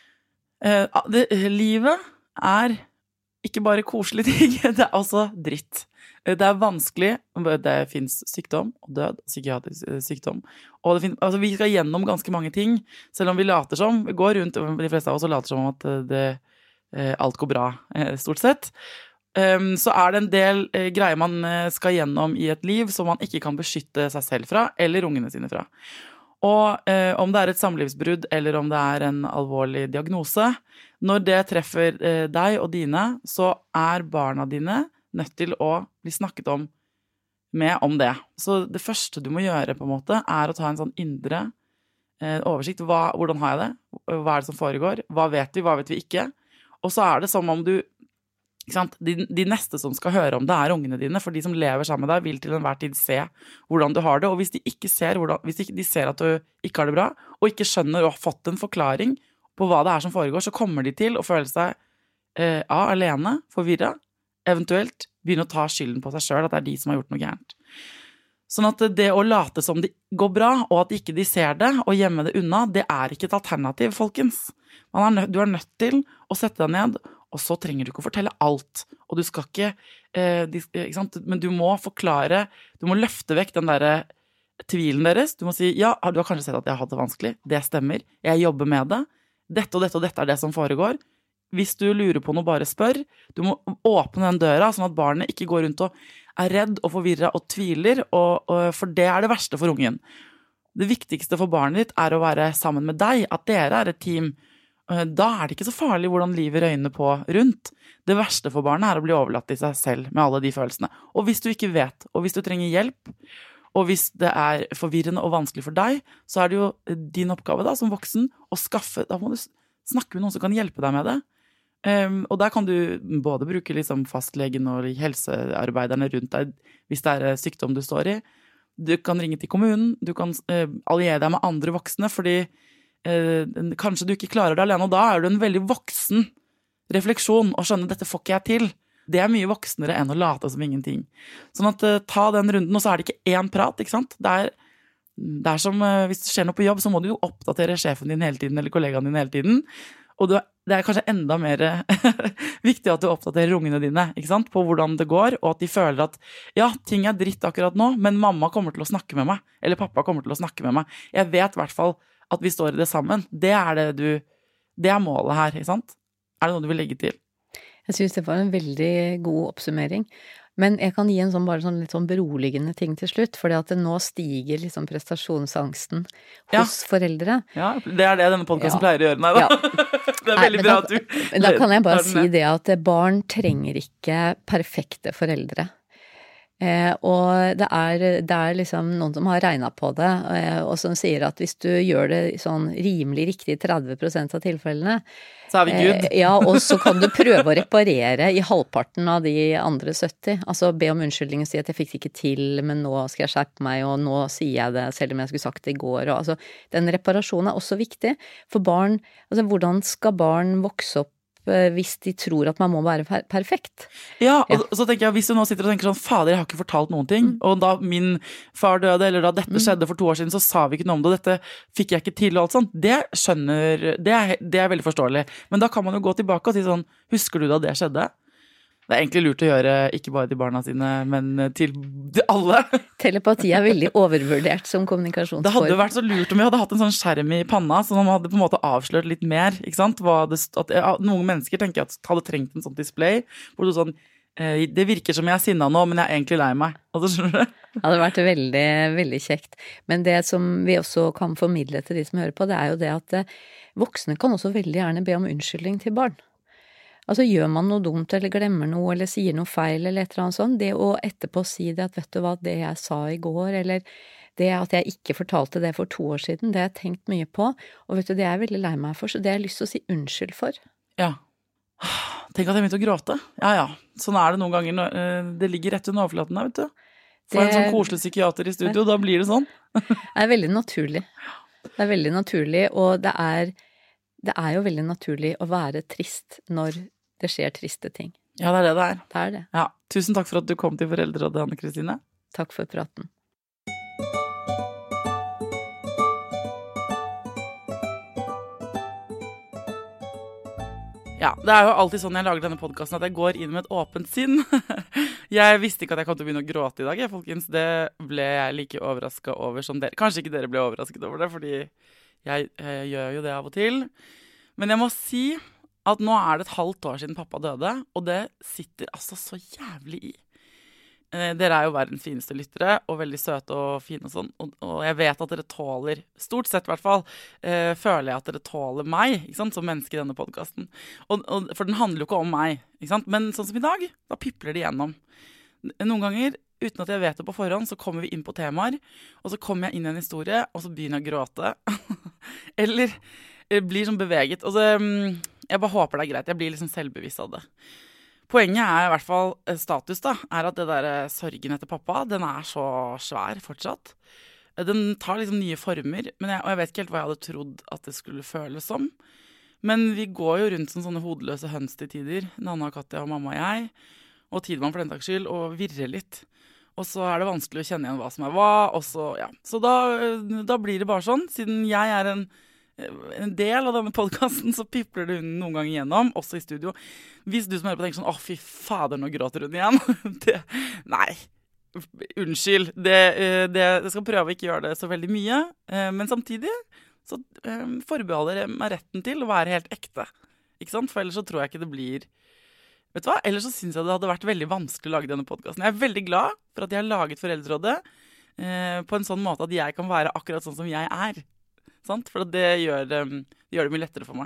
Eh, det, livet er ikke bare koselige ting, det er også dritt. Det er vanskelig, det finnes sykdom og død, psykiatrisk sykdom, og det finnes, altså vi skal gjennom ganske mange ting, selv om vi later som, vi går rundt, de fleste av oss later som at det, alt går bra, stort sett. Så er det en del greier man skal gjennom i et liv som man ikke kan beskytte seg selv fra, eller ungene sine fra. Og eh, om det er et samlivsbrudd, eller om det er en alvorlig diagnose, når det treffer eh, deg og dine, så er barna dine nødt til å bli snakket om med om det. Så det første du må gjøre på en måte, er å ta en sånn indre eh, oversikt. Hva, hvordan har jeg det? Hva er det som foregår? Hva vet vi? Hva vet vi ikke? Og så er det som om du, ikke sant? De, de neste som skal høre om det er ungene dine, for de som lever sammen med deg vil til enhver tid se hvordan du har det, og hvis de ikke ser, hvordan, hvis de, de ser at du ikke har det bra, og ikke skjønner og har fått en forklaring på hva det er som foregår, så kommer de til å føle seg eh, A, alene, forvirret, eventuelt begynne å ta skylden på seg selv, at det er de som har gjort noe gærent. Sånn at det å late som det går bra, og at ikke de ser det, og gjemme det unna, det er ikke et alternativ, folkens. Man er nødt, du er nødt til å sette deg ned, og så trenger du ikke å fortelle alt. Og du skal ikke, eh, de, ikke sant? Men du må forklare, du må løfte vekk den der tvilen deres. Du må si, ja, du har kanskje sett at jeg har hatt det vanskelig. Det stemmer. Jeg jobber med det. Dette og dette og dette er det som foregår. Hvis du lurer på noe, bare spør. Du må åpne den døra, sånn at barnet ikke går rundt og er redd og forvirret og tviler, og, og, for det er det verste for ungen. Det viktigste for barnet ditt er å være sammen med deg, at dere er et team. Da er det ikke så farlig hvordan livet røyner på rundt. Det verste for barnet er å bli overlatt til seg selv med alle de følelsene. Og hvis du ikke vet, og hvis du trenger hjelp, og hvis det er forvirrende og vanskelig for deg, så er det jo din oppgave da, som voksen, å skaffe, da må du snakke med noen som kan hjelpe deg med det. Um, og der kan du både bruke liksom fastlegen og helsearbeiderne rundt deg, hvis det er sykdom du står i. Du kan ringe til kommunen, du kan uh, alliere deg med andre voksne, fordi uh, kanskje du ikke klarer det alene, og da er du en veldig voksen refleksjon, og skjønner dette får ikke jeg til. Det er mye voksnere enn å late som ingenting. Sånn at uh, ta den runden, og så er det ikke én prat, ikke sant? Det er, det er som, uh, hvis det skjer noe på jobb, så må du jo oppdatere sjefen din hele tiden, eller kollegaen din hele tiden, og du, det er kanskje enda mer viktig at du oppdaterer ungene dine, ikke sant? På hvordan det går, og at de føler at ja, ting er dritt akkurat nå, men mamma kommer til å snakke med meg, eller pappa kommer til å snakke med meg. Jeg vet i hvert fall at vi står i det sammen. Det er det du, det er målet her, ikke sant? Er det noe du vil legge til? Jeg synes det var en veldig god oppsummering. Men jeg kan gi en sånn, bare sånn litt sånn beroligende ting til slutt, fordi at det nå stiger liksom prestasjonsangsten hos ja. foreldre. Ja, det er det denne podcasten ja. pleier å gjøre, nei da. Ja. Det er veldig Nei, bra da, at du... Da kan jeg bare si det at barn trenger ikke perfekte foreldre. Eh, og det er, det er liksom noen som har regnet på det, eh, og som sier at hvis du gjør det sånn rimelig riktig i tretti prosent av tilfellene, så er vi good. Eh, ja, og så kan du prøve å reparere i halvparten av de andre sytti. Altså be om unnskyldning og si at jeg fikk det ikke til, men nå skal jeg skjerpe meg, og nå sier jeg det selv om jeg skulle sagt det i går. Og, altså, den reparasjonen er også viktig for barn. Altså, hvordan skal barn vokse opp hvis de tror at man må være per- perfekt. Ja, og Ja. så tenker jeg, hvis du nå sitter og tenker sånn, fader, jeg har ikke fortalt noen ting, og da min far døde, eller da dette skjedde for to år siden, så sa vi ikke noe om det, og dette fikk jeg ikke til, og alt sånt, det skjønner, det er, det er veldig forståelig. Men da kan man jo gå tilbake og si sånn, husker du da det skjedde? Det er egentlig lurt å gjøre, ikke bare til barna sine, men til alle. Telepati er veldig overvurdert som kommunikasjonsform. Det hadde jo vært så lurt om vi hadde hatt en sånn skjerm i panna, så man hadde på en måte avslørt litt mer, ikke sant? Hva det, at, ja, noen mennesker tenker at hadde trengt en sånn display, hvor du sånn, eh, det virker som jeg er sinna nå, men jeg er egentlig lei meg. Altså, skjønner du? Det hadde vært veldig, veldig kjekt. Men det som vi også kan formidle til de som hører på, det er jo det at eh, voksne kan også veldig gjerne be om unnskyldning til barn. Altså gjør man noe dumt eller glemmer noe eller sier noe feil eller et eller annet sånt, det å etterpå si det at vet du hva, det jeg sa i går, eller det at jeg ikke fortalte det for to år siden, det har jeg tenkt mye på, og vet du, det er jeg veldig lei meg for, så det har jeg lyst til å si unnskyld for. Ja. Tenk at jeg begynte å gråte. Ja, ja. Sånn er det noen ganger. Når, eh, det ligger rett under overflaten der, vet du. For en Det- sånn koselig psykiater i studio, da blir det sånn. Det er veldig naturlig. Det er veldig naturlig, og det er, det er jo veldig naturlig å være trist når det skjer triste ting. Ja, det er det det er. Det er det. Ja. Tusen takk for at du kom til Foreldrerådet, Anne Kristine. Takk for praten. Ja, det er jo alltid sånn jeg lager denne podcasten, at jeg går inn med et åpent sinn. Jeg visste ikke at jeg kom til å begynne å gråte i dag, jeg, folkens. Det ble jeg like overrasket over som dere. Kanskje ikke dere ble overrasket over det, fordi jeg, jeg gjør jo det av og til. Men jeg må si at nå er det et halvt år siden pappa døde, og det sitter altså så jævlig i. Eh, dere er jo verdens fineste lyttere, og veldig søte og fine og sånn, og, og jeg vet at dere tåler, stort sett i hvert fall, eh, føler jeg at dere tåler meg, ikke sant, som menneske i denne podcasten. Og, og, for den handler jo ikke om meg, ikke sant, men sånn som i dag, da pipler det gjennom. Noen ganger, uten at jeg vet det på forhånd, så kommer vi inn på temaer, og så kommer jeg inn i en historie, og så begynner jeg å gråte. Eller jeg blir sånn beveget, og så, jeg bare håper det er greit, jeg blir liksom selvbevisst av det. Poenget er i hvert fall status da, er at det der sorgen etter pappa, den er så svær fortsatt. Den tar liksom nye former, men jeg, og jeg vet ikke helt hva jeg hadde trodd at det skulle føles som. Men vi går jo rundt som sånne hodeløse høns til tider, Nanna, Katja og mamma og jeg, og Tidemann for den takks skyld, og virrer litt. Og så er det vanskelig å kjenne igjen hva som er hva, og så, ja. Så da, da blir det bare sånn, siden jeg er en en del av denne podcasten, så pipler det hun noen ganger igjennom, også i studio. Hvis du som hører på tenker sånn, åh, fy fader, nå gråter hun igjen. det, nei, unnskyld. Det, det, jeg skal prøve å ikke gjøre det så veldig mye, men samtidig så forbeholder jeg meg retten til å være helt ekte. Ikke sant? For ellers så tror jeg ikke det blir... Vet du hva? Ellers så synes jeg det hadde vært veldig vanskelig å lage denne podcasten. Jeg er veldig glad for at jeg har laget Foreldrerådet eh, på en sånn måte at jeg kan være akkurat sånn som jeg er. Sant? For det gjør, det gjør det mye lettere for meg.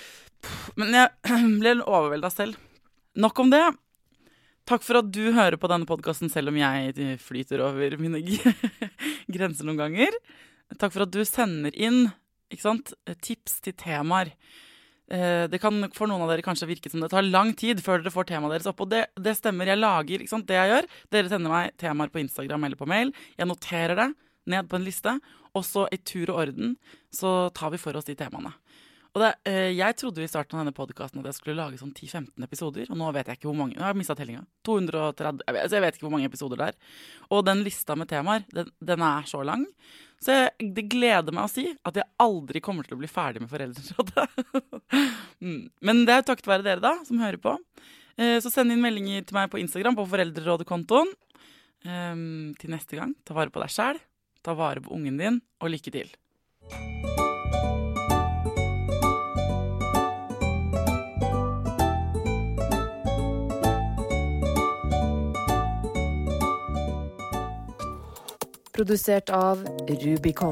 Men jeg ble overveldet selv. Nok om det. Takk for at du hører på denne podcasten, selv om jeg flyter over mine grenser noen ganger. Takk for at du sender inn, ikke sant, tips til temaer. Det kan for noen av dere kanskje virke som det tar lang tid før dere får temaet deres opp, og det, det stemmer. Jeg lager, ikke sant, det jeg gjør. Dere sender meg temaer på Instagram eller på mail. Jeg noterer det ned på en liste, og så i tur og orden så tar vi for oss de temaene. Og det, eh, jeg trodde vi startet denne podcasten at jeg skulle lage sånn ti til femten episoder, og nå vet jeg ikke hvor mange, nå har jeg mistet tellinga, to hundre og tretti, jeg vet, jeg vet ikke hvor mange episoder det er. Og den lista med temaer, den, den er så lang, så jeg, det gleder meg å si at jeg aldri kommer til å bli ferdig med Foreldrerådet. Men det er takket være dere da, som hører på. Eh, så send inn meldinger til meg på Instagram på Foreldrerådet-kontoen. Eh, til neste gang, ta vare på deg selv. Ta vare på ungen din, og lykke til. Produsert av Rubicon.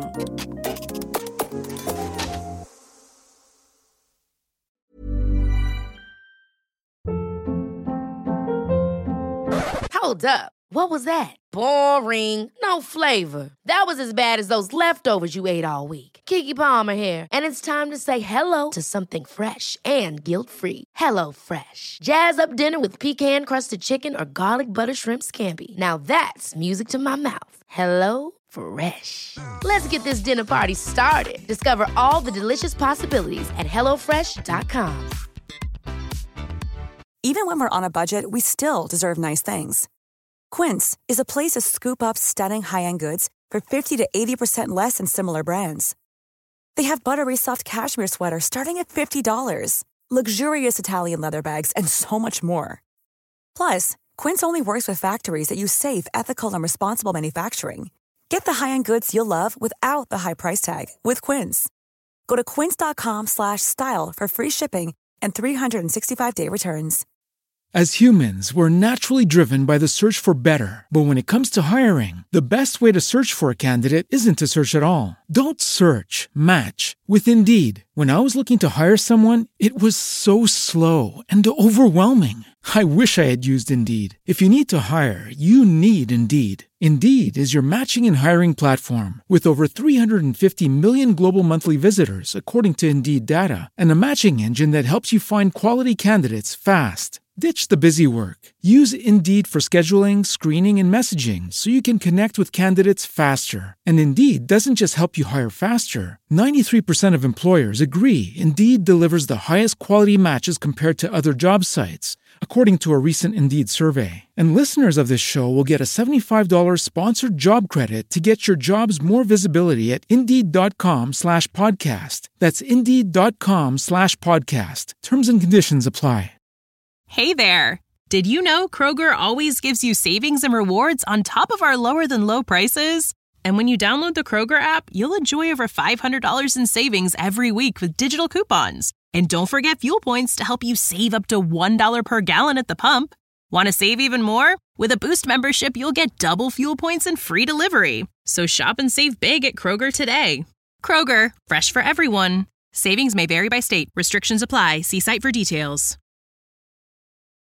Hold up. What was that? Boring. No flavor. That was as bad as those leftovers you ate all week. Keke Palmer here, and it's time to say hello to something fresh and guilt-free. Hello Fresh. Jazz up dinner with pecan-crusted chicken or garlic butter shrimp scampi. Now that's music to my mouth. Hello Fresh. Let's get this dinner party started. Discover all the delicious possibilities at hello fresh dot com. Even when we're on a budget, we still deserve nice things. Quince is a place to scoop up stunning high-end goods for fifty to eighty percent less than similar brands. They have buttery soft cashmere sweaters starting at fifty dollars, luxurious Italian leather bags, and so much more. Plus, Quince only works with factories that use safe, ethical, and responsible manufacturing. Get the high-end goods you'll love without the high price tag with Quince. Go to quince.com slash style for free shipping and three sixty-five day returns. As humans, we're naturally driven by the search for better. But when it comes to hiring, the best way to search for a candidate isn't to search at all. Don't search, match with Indeed. When I was looking to hire someone, it was so slow and overwhelming. I wish I had used Indeed. If you need to hire, you need Indeed. Indeed is your matching and hiring platform with over three hundred fifty million global monthly visitors, according to Indeed data, and a matching engine that helps you find quality candidates fast. Ditch the busy work. Use Indeed for scheduling, screening, and messaging so you can connect with candidates faster. And Indeed doesn't just help you hire faster. ninety-three percent of employers agree Indeed delivers the highest quality matches compared to other job sites, according to a recent Indeed survey. And listeners of this show will get a seventy-five dollars sponsored job credit to get your jobs more visibility at Indeed.com slash podcast. That's Indeed.com slash podcast. Terms and conditions apply. Hey there! Did you know Kroger always gives you savings and rewards on top of our lower-than-low prices? And when you download the Kroger app, you'll enjoy over five hundred dollars in savings every week with digital coupons. And don't forget fuel points to help you save up to one dollar per gallon at the pump. Want to save even more? With a Boost membership, you'll get double fuel points and free delivery. So shop and save big at Kroger today. Kroger, fresh for everyone. Savings may vary by state. Restrictions apply. See site for details.